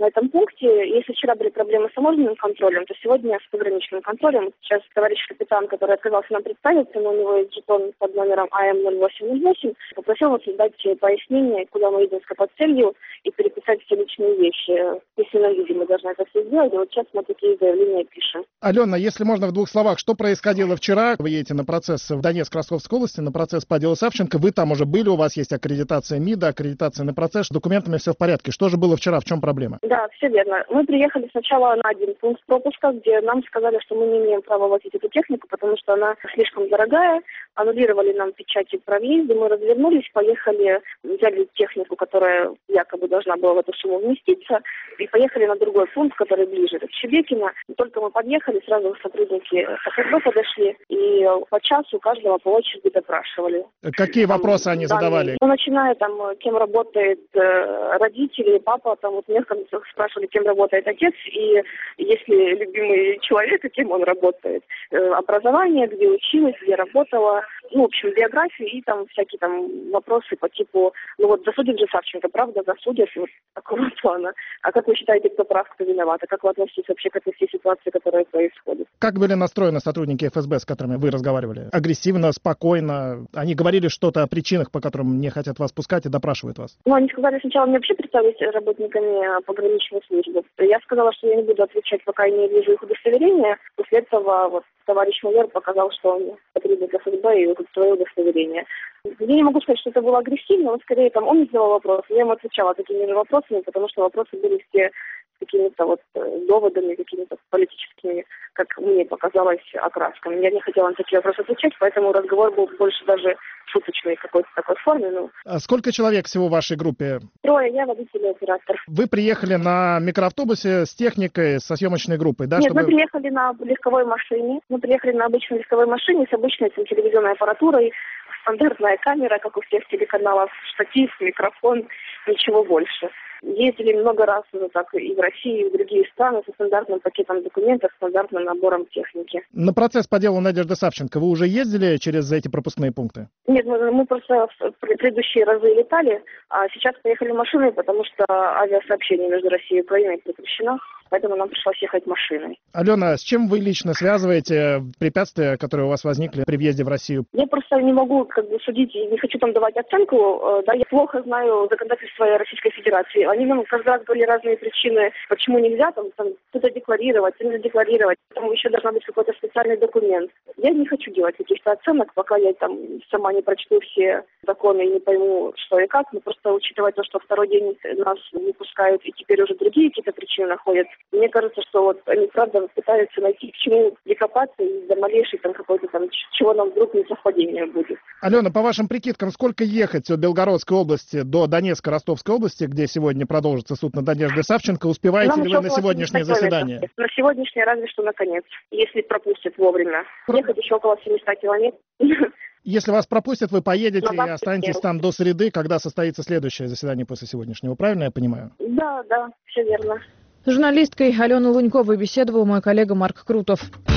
на этом пункте. Если вчера были проблемы с таможенным контролем, то сегодня с пограничным контролем. Сейчас товарищ капитан, который отказался нам представиться, но у него есть жетон под номером А М ноль восемь ноль восемь, попросил нас дать пояснение, куда мы едем с капоцелью, и переписать все личные вещи. В письменном виде мы должны это все сделать, и вот сейчас мы такие заявления пишем. Алена, если можно в двух словах, что происходило вчера? Вы едете на процесс в Донецк, Ростовской области, на процесс по делу Савченко. Вы там уже были, у вас есть аккредитация МИДа, аккредитация на процесс, с документами все в порядке. Что же было вчера, в чем проблема? Да, все верно. Мы приехали сначала на один пункт пропуска, где нам сказали, что мы не имеем права возить эту технику, потому что она слишком дорогая. Аннулировали нам печати про въезде, мы развернулись, поехали, взяли технику, которая якобы должна была в эту сумму вместиться, и поехали на другой пункт, который ближе, к Чебекино. Только мы подъехали, сразу сотрудники ФСБ подошли, и по часу каждого по очереди допрашивали. Какие там вопросы они данные, задавали? Ну, начиная там, кем работает э, родители, папа, там вот мне спрашивали, кем работает отец, и если любимый человек, кем он работает. Э, образование, где училась, где работала, ну, в общем, биографию и там всякие там вопросы по типу, ну вот засудит же Савченко, правда, засудят, вот такого плана. А как вы считаете, кто прав, кто виноват? А как вы относитесь вообще к этой всей ситуации, которая происходит? Как были настроены сотрудники ФСБ, с которыми вы разговаривали? Агрессивно, спокойно? Они говорили что-то о причинах, по которым не хотят вас пускать и допрашивают вас? Ну, они сказали сначала мне вообще представить работниками пограничной службы. Я сказала, что я не буду отвечать, пока я не вижу их удостоверения. После этого вот товарищ майор показал, что он сотрудник ФСБ и вот свое удостоверение. Я не могу сказать, что это было агрессивно, но скорее там он задавал вопросы, я ему отвечала такими же вопросами, потому что вопросы были все какими-то вот доводами, какими-то политическими, как мне показалось, окрасками. Я не хотела на такие вопросы отвечать, поэтому разговор был больше даже шуточной какой-то такой форме. Ну. А сколько человек всего в вашей группе? Трое, я водитель и оператор. Вы приехали на микроавтобусе с техникой, со съемочной группой, да? Нет, чтобы... мы приехали на легковой машине. Мы приехали на обычной легковой машине с обычной там, телевизионной аппаратурой, стандартная камера, как у всех телеканалов, штатив, микрофон, ничего больше. Ездили много раз уже так и в России, и в другие страны со стандартным пакетом документов, стандартным набором техники. На процесс по делу Надежды Савченко вы уже ездили через эти пропускные пункты? Нет, мы, мы просто в предыдущие разы летали, а сейчас поехали машиной, потому что авиасообщение между Россией и Украиной прекращено, поэтому нам пришлось ехать машиной. Алена, с чем вы лично связываете препятствия, которые у вас возникли при въезде в Россию? Я просто не могу как бы судить и не хочу там давать оценку. Да, я плохо знаю законодательство Российской Федерации. Они нам каждый раз говорили разные причины, почему нельзя там, там что-то декларировать, не задекларировать. Там еще должна быть какой-то специальный документ. Я не хочу делать каких-то оценок, пока я там сама не прочту все законы и не пойму, что и как. Но просто учитывая то, что второй день нас не пускают и теперь уже другие какие-то причины находят, мне кажется, что вот они правда пытаются найти к чему докопаться и до малейшей там какой-то там, чего нам вдруг не совпадение будет. Алена, по вашим прикидкам, сколько ехать от Белгородской области до Донецка, Ростовской области, где сегодня продолжится суд над Надеждой Савченко, успеваете Нам ли вы на сегодняшнее заседание? На сегодняшнее разве что наконец, если пропустят вовремя. Про... Ехать еще около семьсот километров. Если вас пропустят, вы поедете и останетесь там до среды, когда состоится следующее заседание после сегодняшнего. Правильно я понимаю? Да, да, все верно. С журналисткой Аленой Луньковой беседовал мой коллега Марк Крутов.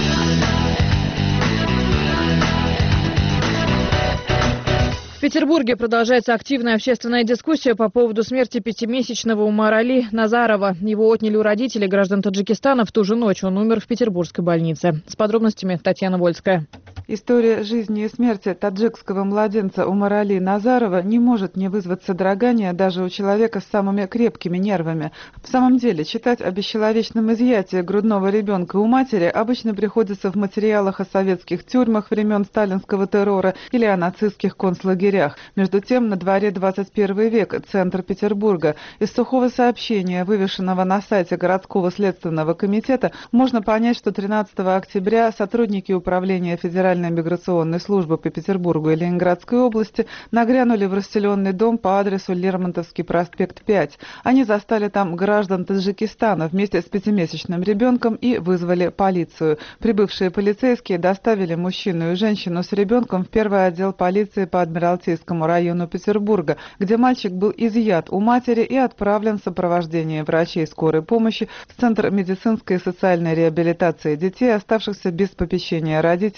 В Петербурге продолжается активная общественная дискуссия по поводу смерти пятимесячного Умар-Али Назарова. Его отняли у родителей граждан Таджикистана в ту же ночь. Он умер в петербургской больнице. С подробностями Татьяна Вольская. История жизни и смерти таджикского младенца Умар-Али Назарова не может не вызвать содрогания даже у человека с самыми крепкими нервами. В самом деле, читать о бесчеловечном изъятии грудного ребенка у матери обычно приходится в материалах о советских тюрьмах времен сталинского террора или о нацистских концлагерях. Между тем, на дворе двадцать первый век, центр Петербурга. Из сухого сообщения, вывешенного на сайте городского следственного комитета, можно понять, что тринадцатого октября сотрудники управления федеральной миграционной службы по Петербургу и Ленинградской области нагрянули в расселенный дом по адресу Лермонтовский проспект пять. Они застали там граждан Таджикистана вместе с пятимесячным ребенком и вызвали полицию. Прибывшие полицейские доставили мужчину и женщину с ребенком в первый отдел полиции по Адмиралтейскому району Петербурга, где мальчик был изъят у матери и отправлен в сопровождении врачей скорой помощи в Центр медицинской и социальной реабилитации детей, оставшихся без попечения родителей имени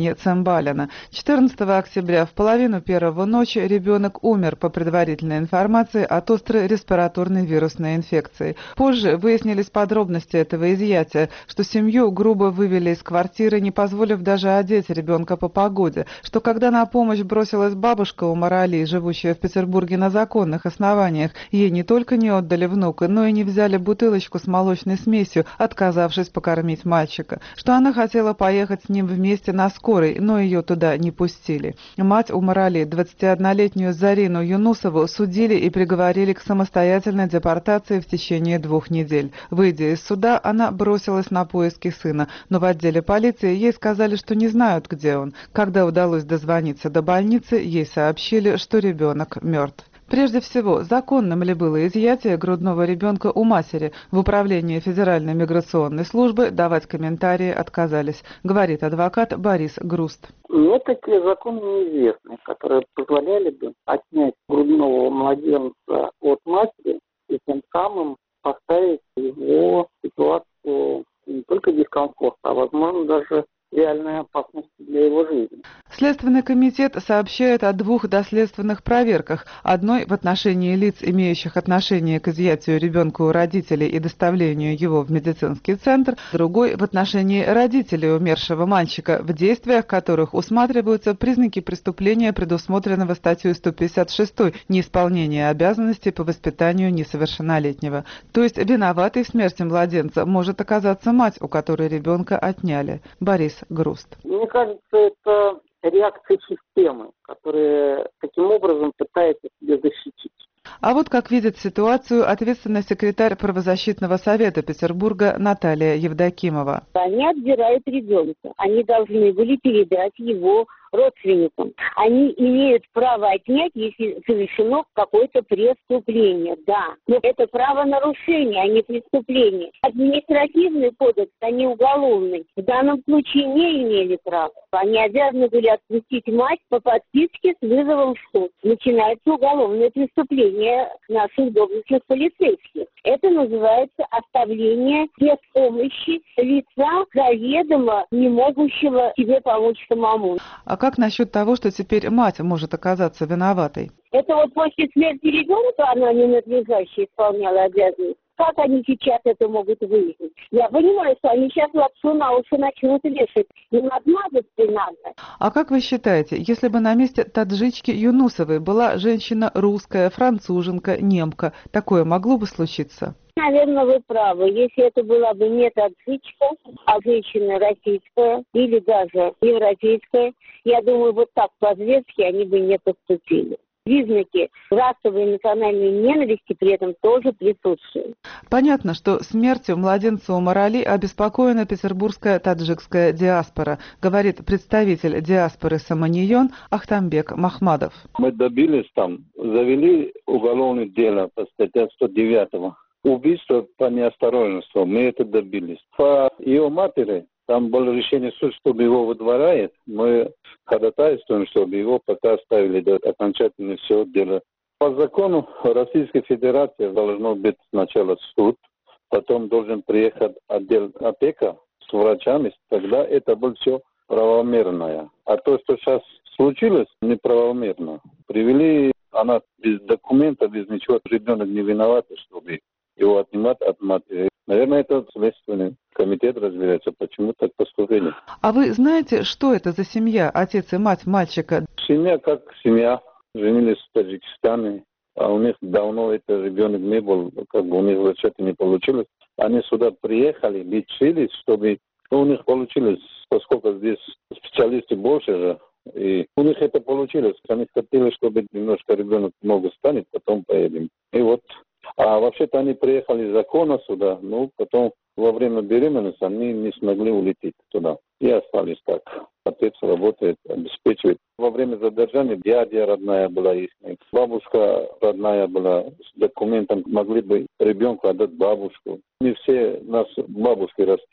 имени Цымбалина. четырнадцатого октября в половину первого ночи ребенок умер, по предварительной информации, от острой респираторной вирусной инфекции. Позже выяснились подробности этого изъятия, что семью грубо вывели из квартиры, не позволив даже одеть ребенка по погоде, что когда на помощь бросилась бабушка Умар-Али, живущая в Петербурге на законных основаниях, ей не только не отдали внука, но и не взяли бутылочку с молочной смесью, отказавшись покормить мальчика, что она хотела поехать с ним вместе на скорой, но ее туда не пустили. Мать Умар-Али, двадцатиоднолетнюю Зарину Юнусову, судили и приговорили к самостоятельной депортации в течение двух недель. Выйдя из суда, она бросилась на поиски сына, но в отделе полиции ей сказали, что не знают, где он. Когда удалось дозвониться до больницы, ей сообщили, что ребенок мертв. Прежде всего, законным ли было изъятие грудного ребенка у матери? В управлении Федеральной миграционной службы давать комментарии отказались, говорит адвокат Борис Груст. Нет таких законов неизвестных, которые позволяли бы отнять грудного младенца от матери и тем самым поставить его в ситуацию не только дискомфорта, а возможно даже реальной опасности для его жизни. Следственный комитет сообщает о двух доследственных проверках. Одной в отношении лиц, имеющих отношение к изъятию ребенка у родителей и доставлению его в медицинский центр, другой в отношении родителей умершего мальчика, в действиях которых усматриваются признаки преступления, предусмотренного статьей сто пятьдесят шесть «Неисполнение обязанностей по воспитанию несовершеннолетнего». То есть виноватой в смерти младенца может оказаться мать, у которой ребенка отняли. Борис Груст. Мне кажется, это реакция системы, которая таким образом пытается себя защитить. А вот как видит ситуацию ответственный секретарь правозащитного совета Петербурга Наталья Евдокимова. Они отбирают ребенка. Они должны были передать его родственникам. Они имеют право отнять, если совершено какое-то преступление. Да, но это правонарушение, а не преступление. Административный кодекс, а не уголовный, в данном случае не имели права. Они обязаны были отпустить мать по подписке с вызовом в суд. Начинается уголовное преступление наших доблестных полицейских. Это называется оставление без помощи лица, заведомо не могущего себе помочь самому. А как насчет того, что теперь мать может оказаться виноватой? Это вот после смерти ребенка она ненадлежаще исполняла обязанности. Как они сейчас это могут выяснить? Я понимаю, что они сейчас лапшу на уши начнут вешать. Им отмазаться надо. А как вы считаете, если бы на месте таджички Юнусовой была женщина русская, француженка, немка, такое могло бы случиться? Наверное, вы правы. Если это была бы не таджичка, а женщина российская или даже европейская, я думаю, вот так по-зверски они бы не поступили. Признаки расовой и национальной ненависти при этом тоже присутствуют. Понятно, что смертью младенца Умар-Али обеспокоена петербургская таджикская диаспора, говорит представитель диаспоры Саманийон Ахтамбек Махмадов. Мы добились там, завели уголовное дело по статье сто девять. Убийство по неосторожности, мы это добились. По ее матери, там было решение суда, чтобы его выдворяет. Мы ходатайствуем, чтобы его пока оставили до окончательно все дело. По закону Российской Федерации должно быть сначала суд, потом должен приехать отдел опека с врачами, тогда это будет все правомерное. А то, что сейчас случилось, неправомерно. Привели, она без документов, без ничего, ребенок не виноват, чтобы его отнимать от матери. Наверное, это следственный комитет разбирается, почему так поступили. А вы знаете, что это за семья, отец и мать мальчика? Семья как семья. Женились в Таджикистане, а у них давно этот ребенок не был, как бы у них вообще-то не получилось. Они сюда приехали, лечились, чтобы у них получилось, поскольку здесь специалисты больше же, и у них это получилось. Они хотели, чтобы немножко ребенок много станет, потом поедем. И вот. А вообще-то они приехали законно сюда, но потом во время беременности они не смогли улететь туда. И остались так. Отец работает, обеспечивает. Во время задержания дядя родная была их, бабушка родная была. С документом могли бы ребенку отдать бабушку. Не все нас бабушки растили.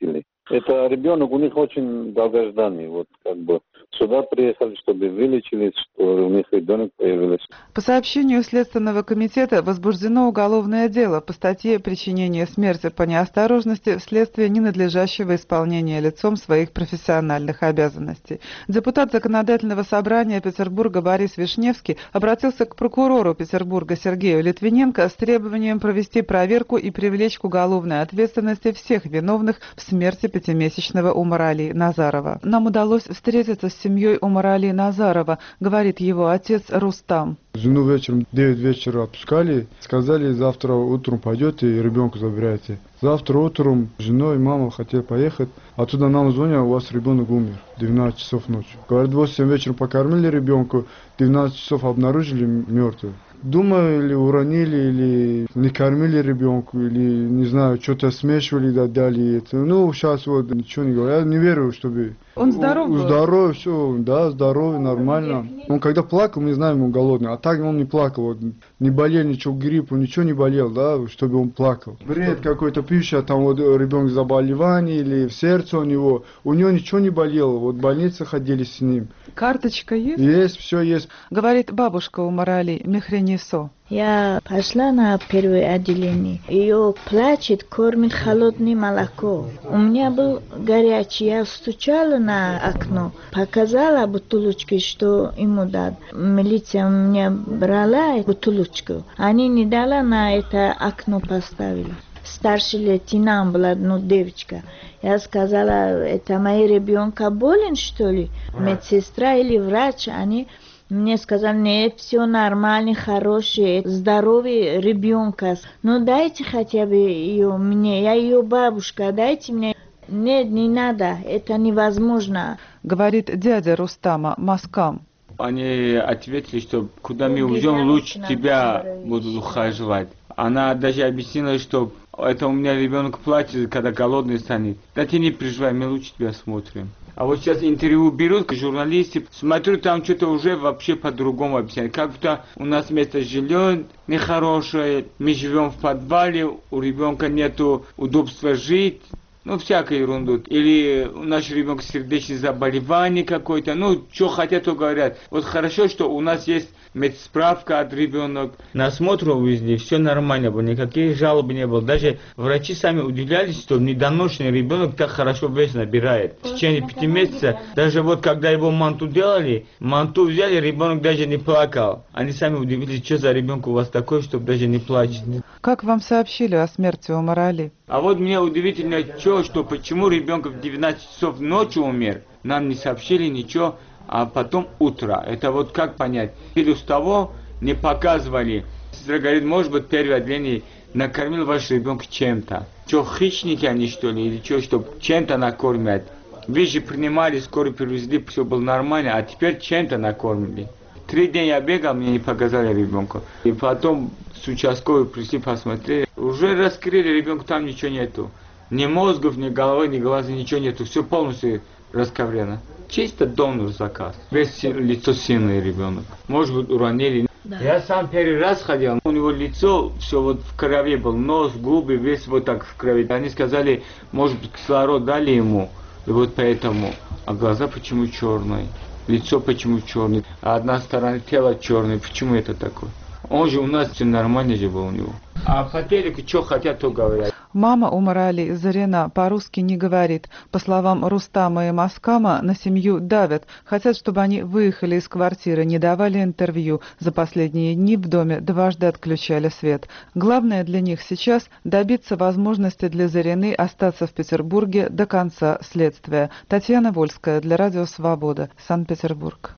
Это ребенок у них очень долгожданный. Вот как бы сюда приехали, чтобы вылечились, что у них ребенок появился. По сообщению Следственного комитета возбуждено уголовное дело по статье «Причинение смерти по неосторожности вследствие ненадлежащего исполнения лицом своих профессиональных обязанностей». Депутат Законодательного собрания Петербурга Борис Вишневский обратился к прокурору Петербурга Сергею Литвиненко с требованием провести проверку и привлечь к уголовной ответственности всех виновных в смерти пятимесячного Умар-Али Назарова. Нам удалось встретиться с семьей Умар-Али Назарова, говорит его отец Рустам. Жену вечером, девять вечера отпускали, сказали, завтра утром пойдете и ребенка забираете. Завтра утром жена и мама хотели поехать, оттуда нам звонят, у вас ребенок умер, двенадцать часов ночи. Говорят, в восемь вечера покормили ребенка, двенадцать часов обнаружили мертвым. Думаю, или уронили, или не кормили ребенка, или, не знаю, что-то смешивали, да, дали. Это. Ну, сейчас вот ничего не говорю. Я не верю, чтобы... Он здоров был? Здоровый, все, да, здоровый, нормально. Он когда плакал, мы знаем, он голодный. А так он не плакал, вот, не болел, ничего, гриппу, ничего не болел, да, чтобы он плакал. Бред какой-то пища, там вот ребенок заболевание или в сердце у него. У него ничего не болело, вот в больнице ходили с ним. Карточка есть? Есть, все есть. Говорит бабушка Умар-Али Мехренисо. Я пошла на первое отделение. Ее плачет, кормит холодное молоко. У меня был горячий. Я стучала на окно, показала бутылочку, что ему дать. Милиция у меня брала бутылочку. Они не дали, на это окно поставили. Старший лейтенант была, ну, девочка. Я сказала, это мои ребенка болен, что ли? Медсестра или врач, они... Мне сказали, нет, все нормально, хороший, здоровый ребенка. Ну дайте хотя бы ее мне, я ее бабушка, дайте мне. Нет, не надо, это невозможно. Говорит дядя Рустама Маскам. Они ответили, что куда мы уйдем, лучше тебя будут ухаживать. Она даже объяснила, что это у меня ребенок плачет, когда голодный станет. Да ты не переживай, мы лучше тебя смотрим. А вот сейчас интервью берут, журналисты, смотрю, там что-то уже вообще по-другому объясняют. Как будто у нас место жилье нехорошее, мы живем в подвале, у ребенка нету удобства жить. Ну, всякую ерунду. Или наш ребенок сердечное заболевание какое-то. Ну, что хотят, то говорят. Вот хорошо, что у нас есть медсправка от ребенка. На осмотр увезли, все нормально было, никаких жалоб не было. Даже врачи сами удивлялись, что недоношенный ребенок так хорошо вес набирает. В течение пяти месяцев, даже вот когда его манту делали, манту взяли, ребенок даже не плакал. Они сами удивились, что за ребенок у вас такой, чтобы даже не плачет. Как вам сообщили о смерти Умар-Али? А вот мне удивительно, что, что почему ребенок в девятнадцать часов ночи умер, нам не сообщили ничего, а потом утро. Это вот как понять? Плюс того, не показывали. Сестра говорит, может быть, первое отделение накормил ваш ребенок чем-то. Что, хищники они, что ли, или что, чтобы чем-то накормят? Вы же принимали, скоро привезли, все было нормально, а теперь чем-то накормили. Три дня я бегал, мне не показали ребенка. И потом с участковой пришли, посмотрели. Уже раскрыли, ребенка там ничего нету. Ни мозгов, ни головы, ни глаза, ничего нету. Все полностью расковрено. Чисто донор заказ. Без лицо сильный ребенок. Может быть, уронили. Да. Я сам первый раз ходил. У него лицо все вот в крови был. Нос, губы, весь вот так в крови. Они сказали, может быть, кислород дали ему. И вот поэтому. А глаза почему черные? Лицо почему черное? А одна сторона тела черное. Почему это такое? Он же у нас все нормально же был у него. А по телеку что хотят, то говорят. Мама Умар-Али Зарина по-русски не говорит. По словам Рустама и Маскама, на семью давят. Хотят, чтобы они выехали из квартиры, не давали интервью. За последние дни в доме дважды отключали свет. Главное для них сейчас добиться возможности для Зарины остаться в Петербурге до конца следствия. Татьяна Вольская для Радио Свобода, Санкт-Петербург.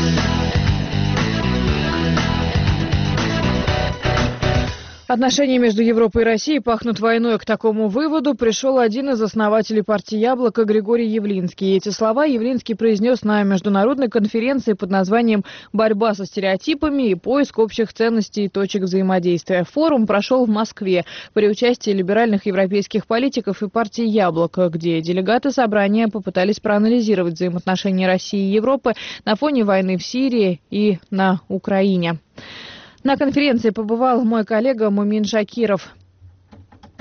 Отношения между Европой и Россией пахнут войной. К такому выводу пришел один из основателей партии «Яблоко» Григорий Явлинский. Эти слова Явлинский произнес на международной конференции под названием «Борьба со стереотипами и поиск общих ценностей и точек взаимодействия». Форум прошел в Москве при участии либеральных европейских политиков и партии «Яблоко», где делегаты собрания попытались проанализировать взаимоотношения России и Европы на фоне войны в Сирии и на Украине. На конференции побывал мой коллега Мумин Шакиров.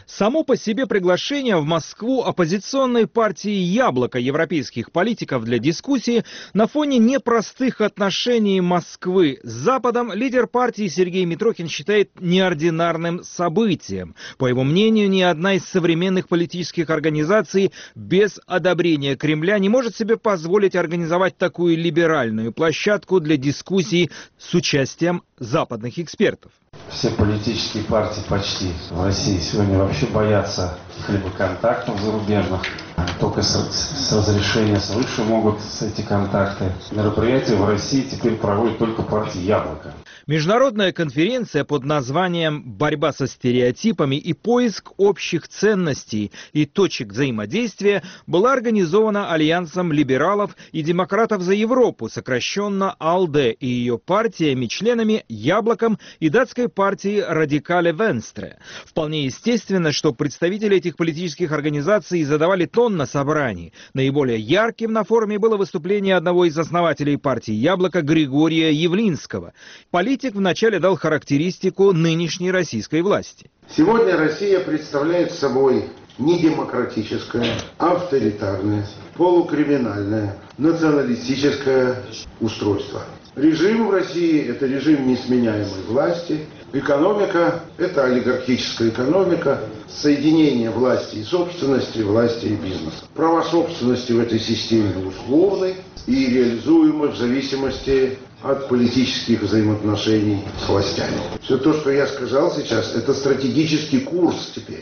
Само по себе приглашение в Москву оппозиционной партии «Яблоко» европейских политиков для дискуссии на фоне непростых отношений Москвы с Западом лидер партии Сергей Митрохин считает неординарным событием. По его мнению, ни одна из современных политических организаций без одобрения Кремля не может себе позволить организовать такую либеральную площадку для дискуссий с участием западных экспертов. Все политические партии почти в России сегодня вообще боятся каких-либо контактов зарубежных. Только с, с разрешения свыше могут эти контакты. Мероприятия в России теперь проводит только партия «Яблоко». Международная конференция под названием «Борьба со стереотипами и поиск общих ценностей и точек взаимодействия» была организована Альянсом либералов и демократов за Европу, сокращенно АЛДЕ, и ее партиями-членами «Яблоком» и датской партией «Радикале Венстре». Вполне естественно, что представители этих политических организаций задавали тон на собрании. Наиболее ярким на форуме было выступление одного из основателей партии «Яблоко» Григория Явлинского. Политик вначале дал характеристику нынешней российской власти. Сегодня Россия представляет собой недемократическое, авторитарное, полукриминальное, националистическое устройство. Режим в России – это режим несменяемой власти. Экономика – это олигархическая экономика, соединение власти и собственности, власти и бизнеса. Права собственности в этой системе условны и реализуемы в зависимости от политических взаимоотношений с властями. Все то, что я сказал сейчас, это стратегический курс теперь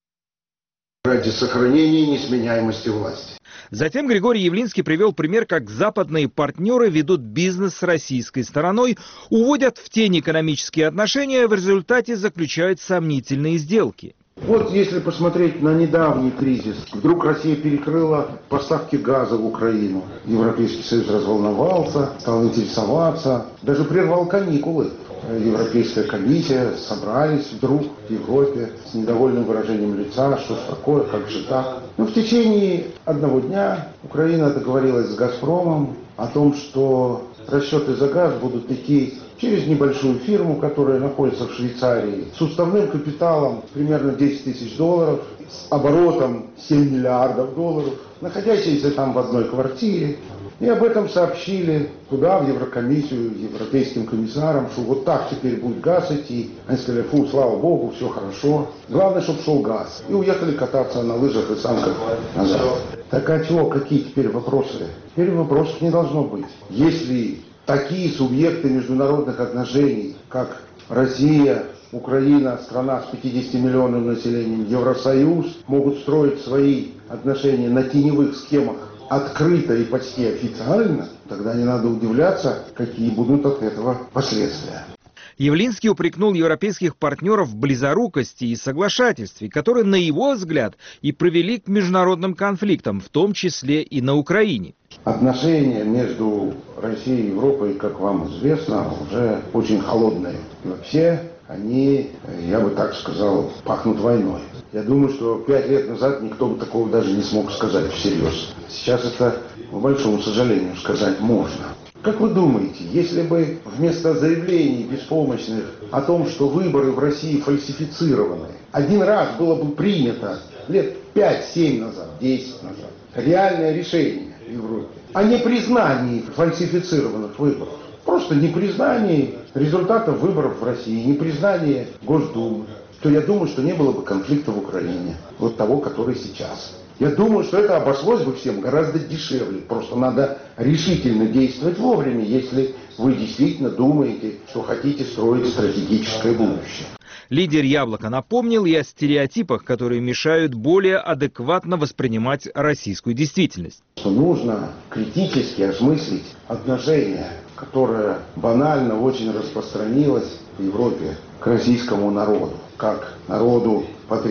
ради сохранения несменяемости власти. Затем Григорий Явлинский привел пример, как западные партнеры ведут бизнес с российской стороной, уводят в тень экономические отношения, в результате заключают сомнительные сделки. Вот если посмотреть на недавний кризис, вдруг Россия перекрыла поставки газа в Украину. Европейский Союз разволновался, стал интересоваться, даже прервал каникулы. Европейская комиссия собрались вдруг в Европе с недовольным выражением лица, что ж такое, как же так. Но в течение одного дня Украина договорилась с «Газпромом» о том, что расчеты за газ будут идти через небольшую фирму, которая находится в Швейцарии, с уставным капиталом примерно десять тысяч долларов, с оборотом семь миллиардов долларов, находящиеся там в одной квартире. И об этом сообщили туда, в Еврокомиссию, европейским комиссарам, что вот так теперь будет газ идти. Они сказали: фу, слава богу, все хорошо. Главное, чтобы шел газ. И уехали кататься на лыжах и санках назад. Так а чего, какие теперь вопросы? Теперь вопросов не должно быть. Если такие субъекты международных отношений, как Россия, Украина, страна с пятидесятимиллионным населением, Евросоюз, могут строить свои отношения на теневых схемах открыто и почти официально, тогда не надо удивляться, какие будут от этого последствия. Явлинский упрекнул европейских партнеров в близорукости и соглашательстве, которые, на его взгляд, и привели к международным конфликтам, в том числе и на Украине. Отношения между Россией и Европой, как вам известно, уже очень холодные. И вообще они, я бы так сказал, пахнут войной. Я думаю, что пять лет назад никто бы такого даже не смог сказать всерьез. Сейчас это, по большому сожалению, сказать можно. Как вы думаете, если бы вместо заявлений беспомощных о том, что выборы в России фальсифицированы, один раз было бы принято лет пять-семь назад, десять назад, реальное решение в Европе о непризнании фальсифицированных выборов, просто непризнании результатов выборов в России, непризнании Госдумы, то я думаю, что не было бы конфликта в Украине, вот того, который сейчас. Я думаю, что это обошлось бы всем гораздо дешевле. Просто надо решительно действовать вовремя, если вы действительно думаете, что хотите строить стратегическое будущее. Лидер «Яблоко» напомнил и о стереотипах, которые мешают более адекватно воспринимать российскую действительность. Что нужно критически осмыслить отношение, которое банально очень распространилось в Европе к российскому народу. Как народу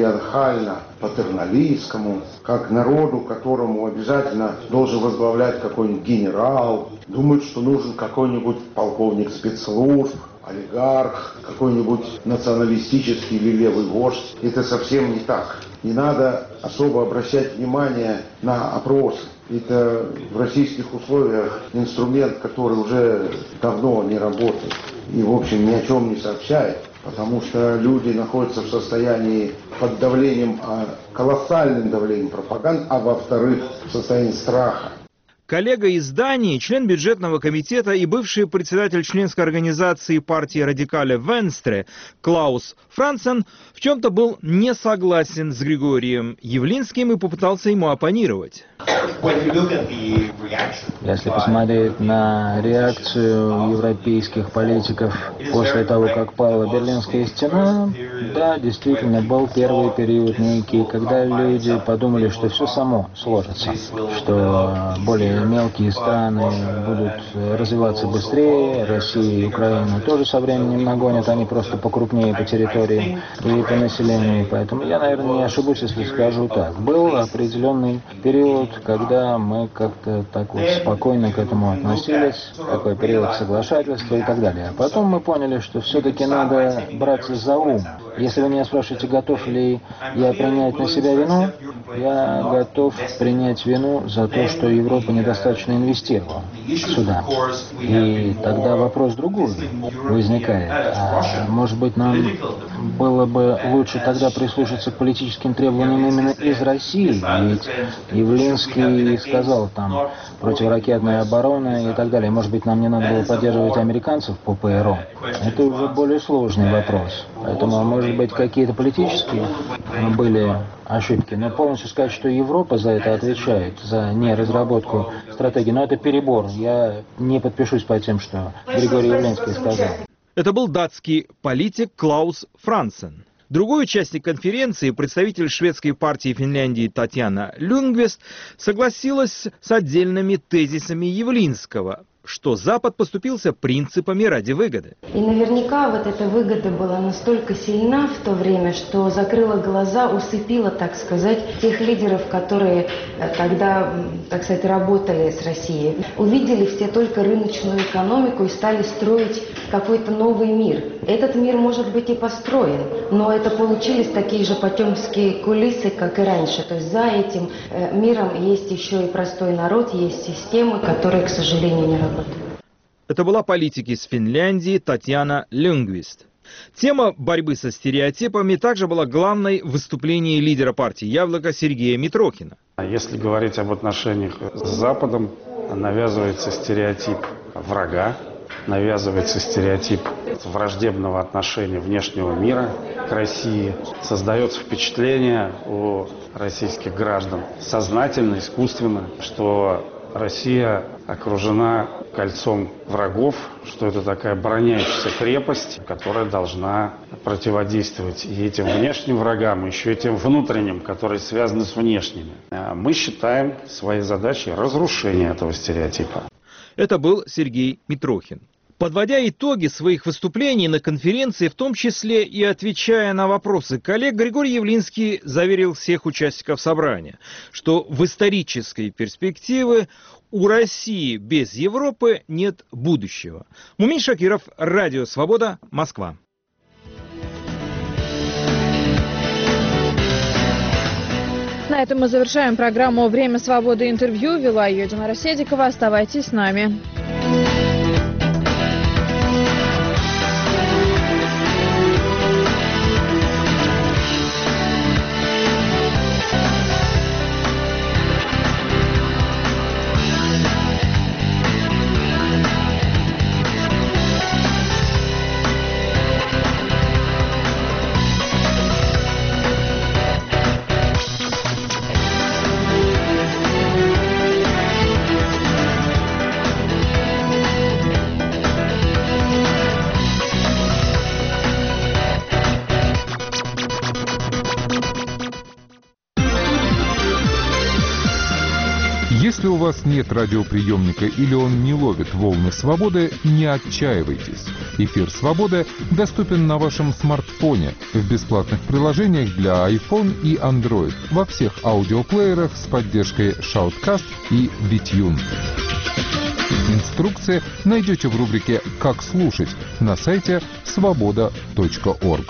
патриархально-патерналистскому, как народу, которому обязательно должен возглавлять какой-нибудь генерал, думают, что нужен какой-нибудь полковник спецслужб, олигарх, какой-нибудь националистический или левый вождь. Это совсем не так. Не надо особо обращать внимание на опросы. Это в российских условиях инструмент, который уже давно не работает и, в общем, ни о чем не сообщает. потому что люди находятся в состоянии под давлением, колоссальным давлением пропаганды, а во-вторых, в состоянии страха. Коллега из Дании, член бюджетного комитета и бывший председатель членской организации партии «Радикале Венстре» Клаус Франсен в чем-то был не согласен с Григорием Явлинским и попытался ему оппонировать. Если посмотреть на реакцию европейских политиков после того, как пала Берлинская стена, да, действительно был первый период некий, когда люди подумали, что все само сложится, что более мелкие страны будут развиваться быстрее, Россия и Украина тоже со временем нагонят, они просто покрупнее по территории и по населению. Поэтому я, наверное, не ошибусь, если скажу так. Был определенный период, когда мы как-то так вот спокойно к этому относились, такой период соглашательства и так далее. А потом мы поняли, что все-таки надо браться за ум. Если вы меня спрашиваете, готов ли я принять на себя вину, я готов принять вину за то, что Европа недостаточно инвестировала сюда. И тогда вопрос другой возникает. А может быть, нам было бы лучше тогда прислушаться к политическим требованиям именно из России? Ведь Явлинский сказал там противоракетная оборона и так далее. Может быть, нам не надо было поддерживать американцев по ПРО? Это уже более сложный вопрос. Поэтому, может быть, какие-то политические были ошибки. Но полностью сказать, что Европа за это отвечает, за неразработку стратегии, но это перебор. Я не подпишусь по тем, что Григорий Явлинский сказал. Это был датский политик Клаус Франсен. Другой участник конференции, представитель шведской партии Финляндии Татьяна Люнгвист, согласилась с отдельными тезисами Явлинского, что Запад поступился принципами ради выгоды. И наверняка вот эта выгода была настолько сильна в то время, что закрыла глаза, усыпила, так сказать, тех лидеров, которые тогда, так сказать, работали с Россией. Увидели все только рыночную экономику и стали строить какой-то новый мир. Этот мир, может быть, и построен, но это получились такие же потемские кулисы, как и раньше. То есть за этим миром есть еще и простой народ, есть системы, которые, к сожалению, не работают. Это была политик из Финляндии Татьяна Люнгвист. Тема борьбы со стереотипами также была главной в выступлении лидера партии «Яблоко» Сергея Митрохина. Если говорить об отношениях с Западом, навязывается стереотип врага, навязывается стереотип враждебного отношения внешнего мира к России. Создается впечатление у российских граждан сознательно, искусственно, что Россия окружена кольцом врагов, что это такая бронящаяся крепость, которая должна противодействовать и этим внешним врагам, и еще и тем внутренним, которые связаны с внешними. Мы считаем своей задачей разрушение этого стереотипа. Это был Сергей Митрохин. Подводя итоги своих выступлений на конференции, в том числе и отвечая на вопросы коллег, Григорий Явлинский заверил всех участников собрания, что в исторической перспективе у России без Европы нет будущего. Мумин Шакиров, Радио Свобода, Москва. На этом мы завершаем программу «Время свободы. Интервью». Вела ее Динара Седикова. Оставайтесь с нами. Если у вас нет радиоприемника или он не ловит волны свободы, не отчаивайтесь. Эфир «Свобода» доступен на вашем смартфоне в бесплатных приложениях для iPhone и Android во всех аудиоплеерах с поддержкой Shoutcast и Bitune. Инструкции найдете в рубрике «Как слушать» на сайте свобода точка орг.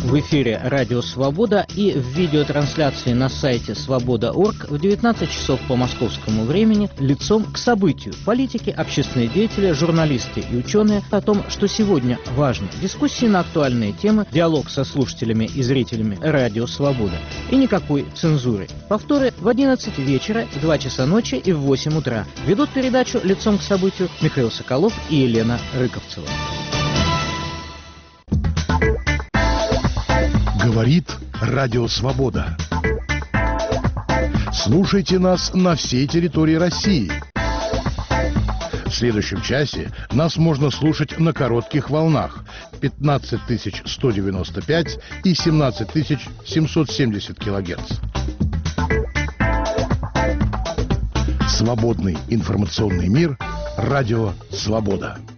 В эфире «Радио Свобода» и в видеотрансляции на сайте свобода точка орг в девятнадцать часов по московскому времени лицом к событию. Политики, общественные деятели, журналисты и ученые о том, что сегодня важно. Дискуссии на актуальные темы, диалог со слушателями и зрителями «Радио Свобода». И никакой цензуры. Повторы в одиннадцать вечера, в два часа ночи и в восемь утра. Ведут передачу лицом к событию Михаил Соколов и Елена Рыковцева. Говорит Радио Свобода. Слушайте нас на всей территории России. В следующем часе нас можно слушать на коротких волнах пятнадцать тысяч сто девяносто пять и семнадцать тысяч семьсот семьдесят килогерц. Свободный информационный мир. Радио Свобода.